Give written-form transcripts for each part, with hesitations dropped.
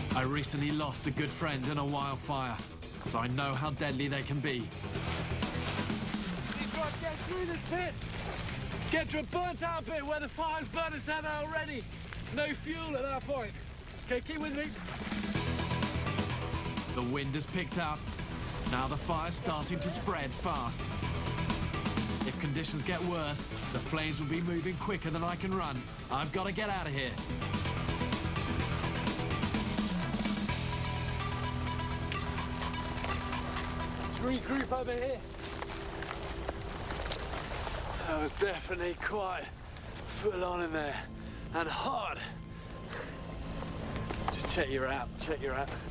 I recently lost a good friend in a wildfire, so I know how deadly they can be. He's got to get through this pit. Get to a burnt-out bit where the fire's burned us out already. No fuel at that point. Okay, keep with me. The wind has picked up. Now the fire's starting to spread fast. If conditions get worse, the flames will be moving quicker than I can run. I've got to get out of here. Regroup over here. That was definitely quite full on in there and hot. Just check your app, check your app.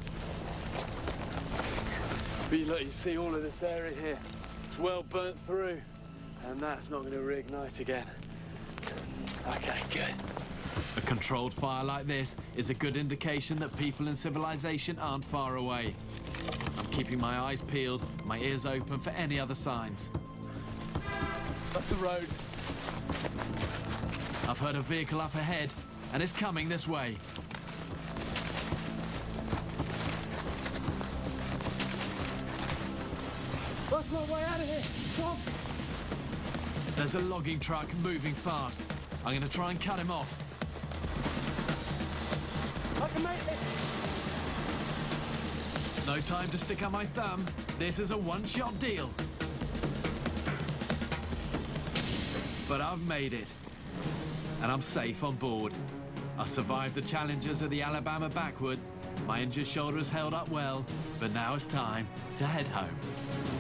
But look, you see all of this area here. It's well burnt through, and that's not going to reignite again. Okay, good. A controlled fire like this is a good indication that people in civilization aren't far away. I'm keeping my eyes peeled, my ears open for any other signs. That's the road. I've heard a vehicle up ahead, and it's coming this way. That's my way out of here. Come on. There's a logging truck moving fast. I'm going to try and cut him off. I can make it. No time to stick out my thumb. This is a one-shot deal. But I've made it. And I'm safe on board. I survived the challenges of the Alabama backwood. My injured shoulder has held up well, but now it's time to head home.